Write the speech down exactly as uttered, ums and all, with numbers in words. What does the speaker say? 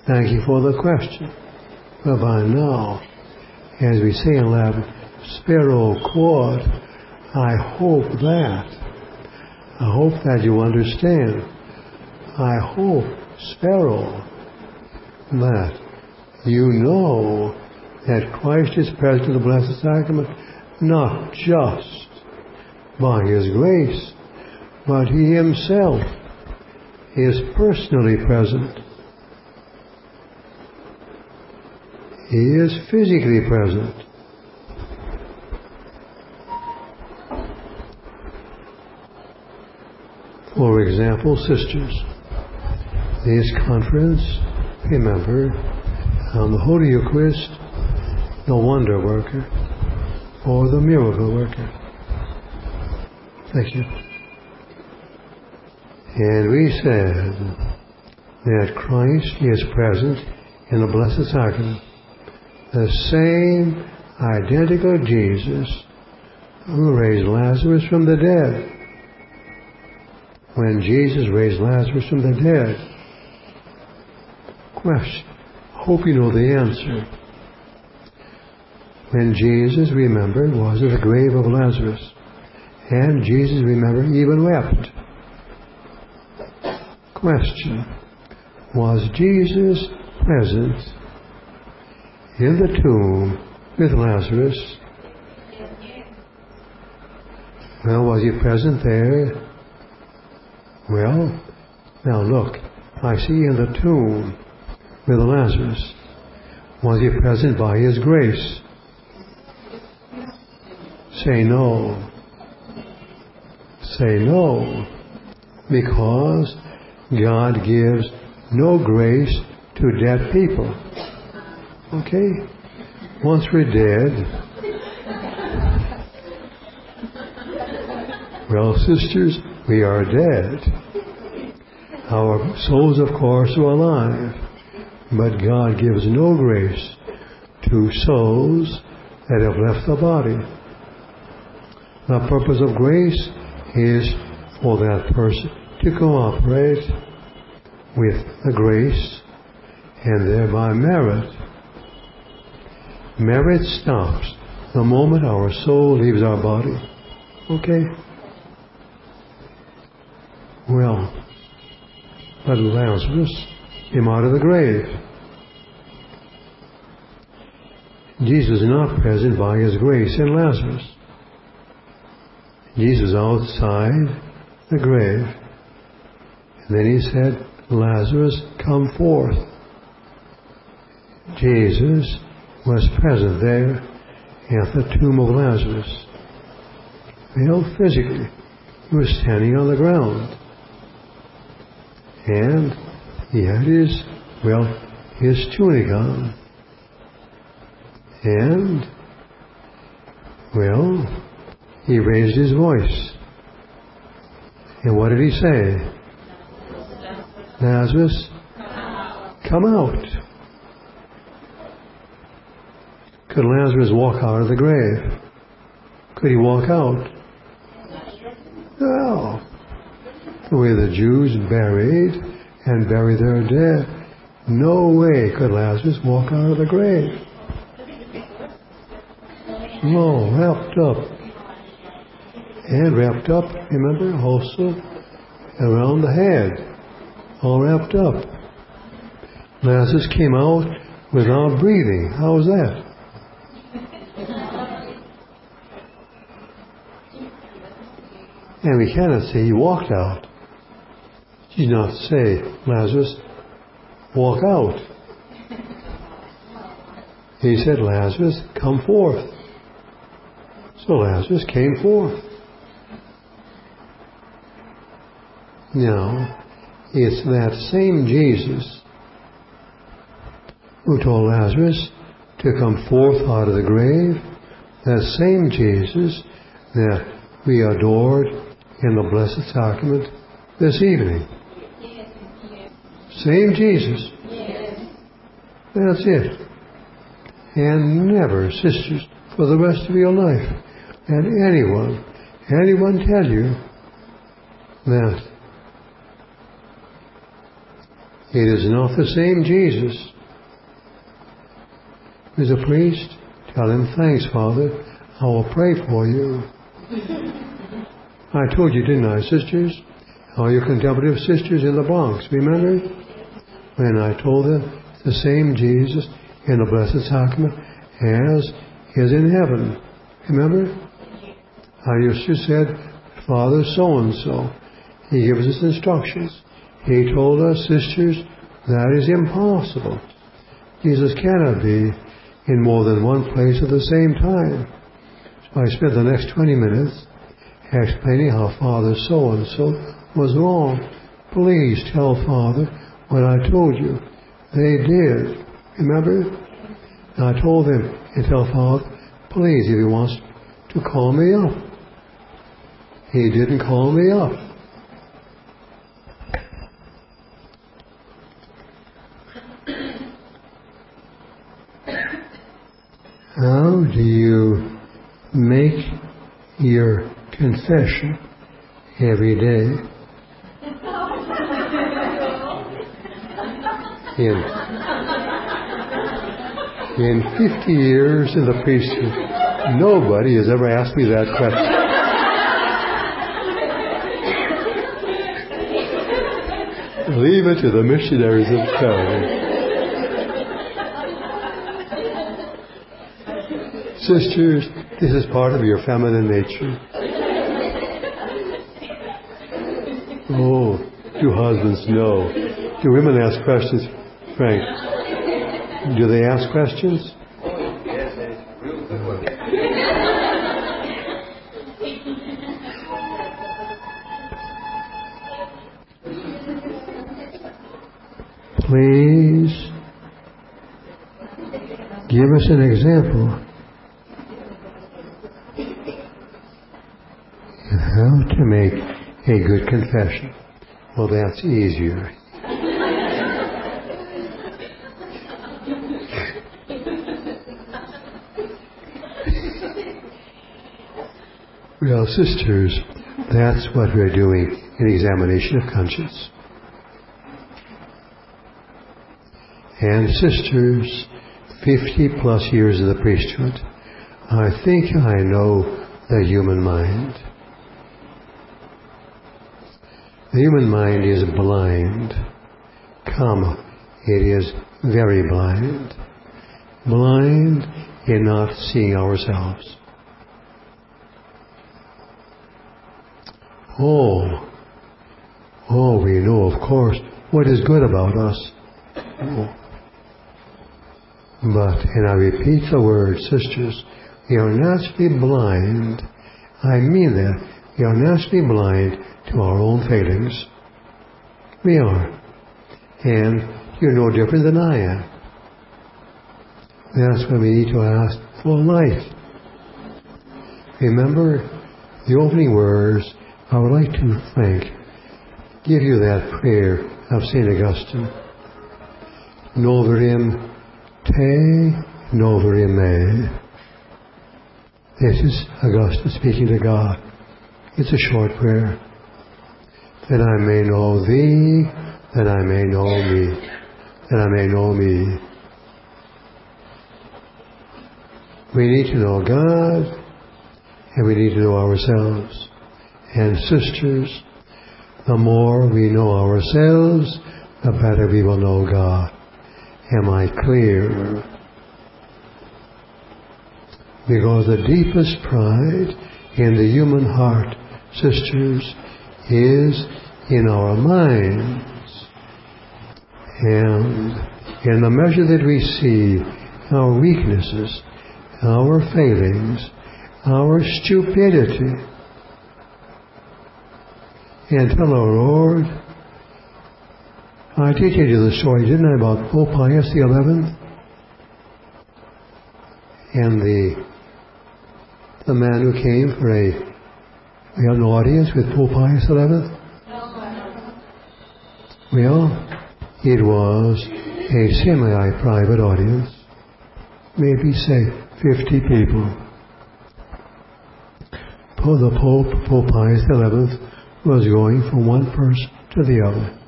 Thank you for the question. But by now, as we say in Latin, spero quod, I hope that. I hope that you understand. I hope, spero, that you know that Christ is present in the Blessed Sacrament, not just by His grace, but He Himself is personally present. He is physically present. For example, sisters, this conference, remember, on the Holy Eucharist, the wonder worker or the miracle worker. Thank you. And we said that Christ is present in the Blessed Sacrament. The same identical Jesus who raised Lazarus from the dead. When Jesus raised Lazarus from the dead, question, hope you know the answer. When Jesus, remember, was at the grave of Lazarus, and Jesus, remember, even wept. Question, was Jesus present in the tomb with Lazarus? Well, was He present there? Well, now look, I see in the tomb with Lazarus, was He present by His grace? Say no. Say no. Because God gives no grace to dead people. Okay? Once we're dead, well, sisters, we are dead. Our souls, of course, are alive. But God gives no grace to souls that have left the body. The purpose of grace is for that person to cooperate with the grace and thereby merit. Merit stops the moment our soul leaves our body. Okay? Well, but Lazarus came out of the grave. Jesus is not present by His grace in Lazarus. Jesus outside the grave. And then He said, Lazarus, come forth. Jesus was present there at the tomb of Lazarus. Well, physically, He was standing on the ground. And He had his, well, his tunic on. And, well, He raised His voice. And what did He say? Lazarus, come out. Could Lazarus walk out of the grave? Could he walk out? No. The way the Jews buried and bury their dead, no way could Lazarus walk out of the grave. No, wrapped up. And wrapped up, remember, also around the head. All wrapped up. Lazarus came out without breathing. How was that? And we cannot say He walked out. He did not say, Lazarus, walk out. He said, Lazarus, come forth. So Lazarus came forth. Now, it's that same Jesus who told Lazarus to come forth out of the grave, that same Jesus that we adored in the Blessed Sacrament this evening. Same Jesus. That's it. And never, sisters, for the rest of your life, and anyone, anyone tell you that It is not the same Jesus. As a priest, tell him, thanks, Father. I will pray for you. I told you, didn't I, sisters? All your contemplative sisters in the Bronx, remember? When I told them the same Jesus in the Blessed Sacrament as is in heaven. Remember? I used to said, Father so-and-so. He gives us instructions. He told us, sisters, that is impossible. Jesus cannot be in more than one place at the same time. So I spent the next twenty minutes explaining how Father so-and-so was wrong. Please tell Father what I told you. They did. Remember? And I told him, and tell Father, please, if he wants to call me up. He didn't call me up. How do you make your confession every day? In, in fifty years in the priesthood, nobody has ever asked me that question. Leave it to the missionaries themselves. Sisters, this is part of your feminine nature. Oh, do husbands know? Do women ask questions? Frank, do they ask questions? Yes, that's real good one. Please give us an example of how to make a good confession. Well, that's easier. Well, sisters, that's what we're doing in examination of conscience. And sisters, fifty plus years in the priesthood, I think I know the human mind. The human mind is blind, comma, it is very blind. Blind in not seeing ourselves. Oh, oh, we know, of course, what is good about us. Oh. But, and I repeat the word, sisters, we are naturally blind. I mean that. We are naturally blind to our own failings. We are. And you're no different than I am. That's why we need to ask for light. Remember the opening words. I would like to thank, give you that prayer of Saint Augustine. Noverim te, noverim me. This is Augustine speaking to God. It's a short prayer. That I may know thee, that I may know me, that I may know me. We need to know God, and we need to know ourselves. And sisters, the more we know ourselves, the better we will know God. Am I clear? Because the deepest pride in the human heart, sisters, is in our minds. And in the measure that we see our weaknesses, our failings, our stupidity, and tell our Lord, I did tell you the story, didn't I, about Pope Pius the eleventh? And the the man who came for a, we had an audience with Pope Pius the eleventh? Well, it was a semi-private audience. Maybe, say, fifty people. The Pope, Pope Pius the eleventh, was going from one person to the other.